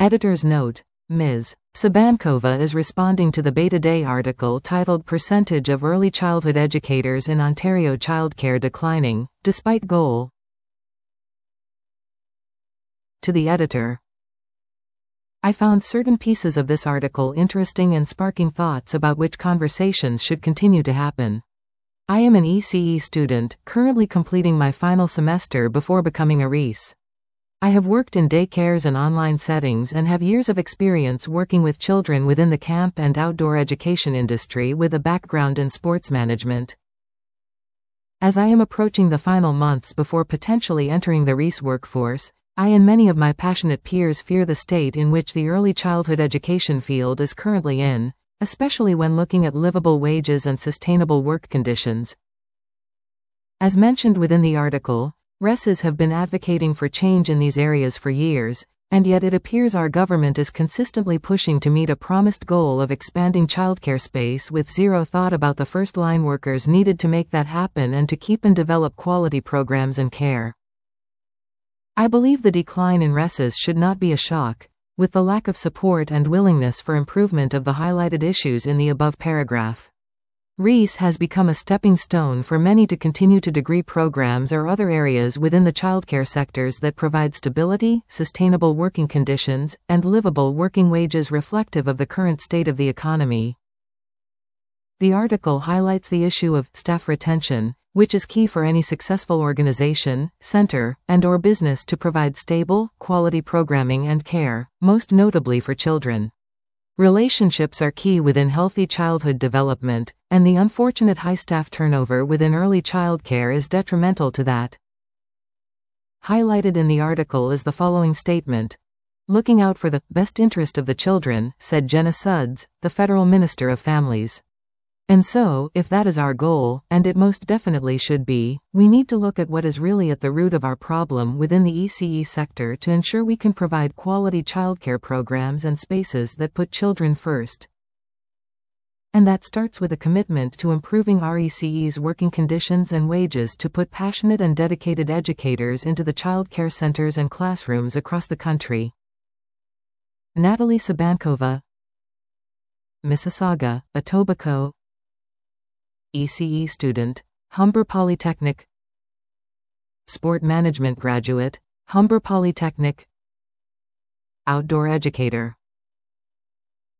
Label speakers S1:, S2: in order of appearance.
S1: Editor's note: Ms. Sabankova is responding to the Beta Day article titled Percentage of Early Childhood Educators in Ontario Childcare Declining, Despite Goal. To the editor. I found certain pieces of this article interesting and sparking thoughts about which conversations should continue to happen. I am an ECE student, currently completing my final semester before becoming a REIS. I have worked in daycares and online settings and have years of experience working with children within the camp and outdoor education industry with a background in sports management. As I am approaching the final months before potentially entering the REIS workforce, I and many of my passionate peers fear the state in which the early childhood education field is currently in, especially when looking at livable wages and sustainable work conditions. As mentioned within the article, REISs have been advocating for change in these areas for years, and yet it appears our government is consistently pushing to meet a promised goal of expanding childcare space with zero thought about the first-line workers needed to make that happen and to keep and develop quality programs and care. I believe the decline in REISs should not be a shock, with the lack of support and willingness for improvement of the highlighted issues in the above paragraph. REIS has become a stepping stone for many to continue to degree programs or other areas within the childcare sectors that provide stability, sustainable working conditions, and livable working wages reflective of the current state of the economy. The article highlights the issue of staff retention, which is key for any successful organization, center, and/or business to provide stable, quality programming and care, most notably for children. Relationships are key within healthy childhood development, and the unfortunate high staff turnover within early childcare is detrimental to that. Highlighted in the article is the following statement: "Looking out for the best interest of the children," said Jenna Sudds, the Federal Minister of Families. And so, if that is our goal, and it most definitely should be, we need to look at what is really at the root of our problem within the ECE sector to ensure we can provide quality childcare programs and spaces that put children first. And that starts with a commitment to improving our ECE's working conditions and wages to put passionate and dedicated educators into the childcare centers and classrooms across the country. Natalie Sabankova, Mississauga, Etobicoke, ECE student, Humber Polytechnic. Sport management graduate, Humber Polytechnic. Outdoor educator.